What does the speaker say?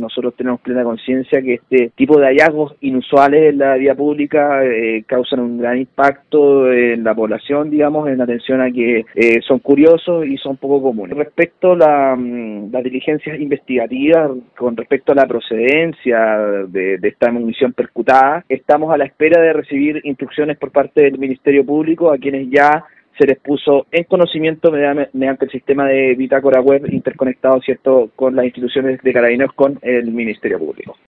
nosotros tenemos plena conciencia que este tipo de hallazgos inusuales en la vía pública causan un gran impacto en la población, digamos, en atención a que son curiosos y son poco comunes. Respecto a las diligencias investigativas, con respecto a la procedencia de esta munición percutada, estamos a la espera de recibir instrucciones por parte del Ministerio Público, a quienes ya se les puso en conocimiento mediante el sistema de bitácora web interconectado, ¿cierto?, con las instituciones de Carabineros, con el Ministerio Público.